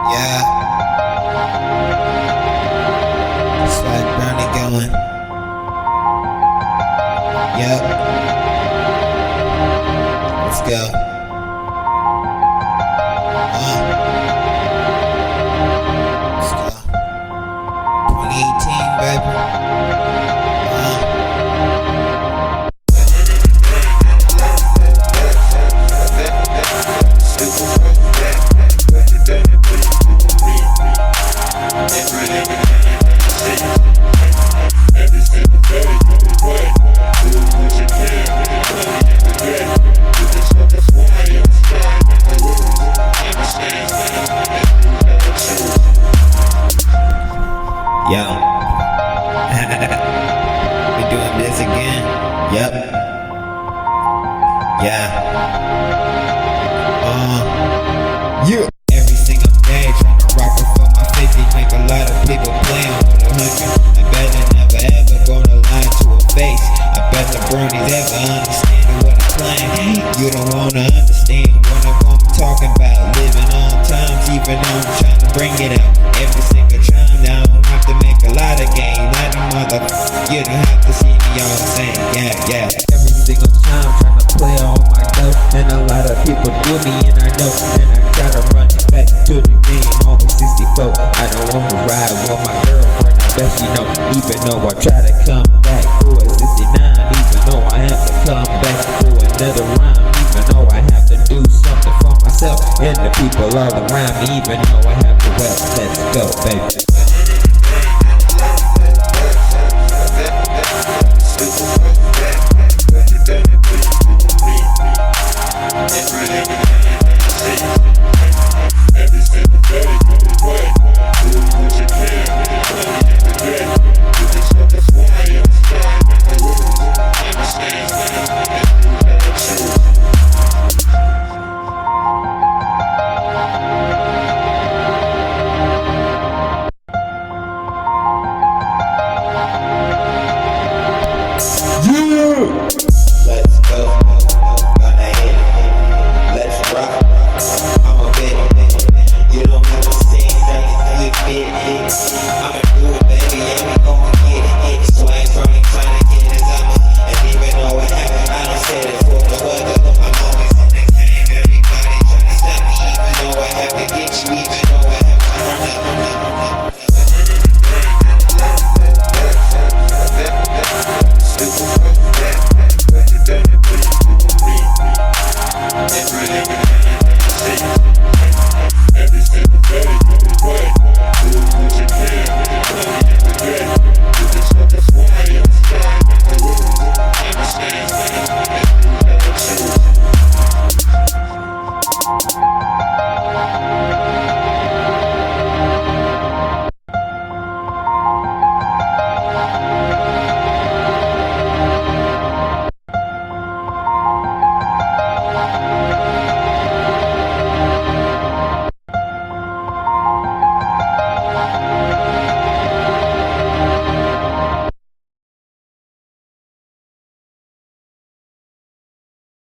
Yeah. Swag Brownie going. Yep. Let's go. Let's go. 2018, baby. Yo. We doing this again? Yep. Yeah. Yeah. Every single day tryna rock it for my 50. Make a lot of people play on the 100. I bet they never ever gonna lie to a face. I bet the bronies ever understand what I'm playing. You don't wanna understand what I'm talking about. Living on times even though I'm trying to bring it out. Every single time now I don't have to make a lot of gain. Like a mother, you don't have to see me all the same. Yeah. Every single time trying to play on my dough, and a lot of people do me, and I know. And I gotta run it back to the game. Almost 64. I don't wanna ride with my girlfriend. I bet she know. Even though I try to come back for a 69, even though I have to come back for another rhyme, even though I have to do something for myself and the people all around me, even though I have to rap. Let's go, baby.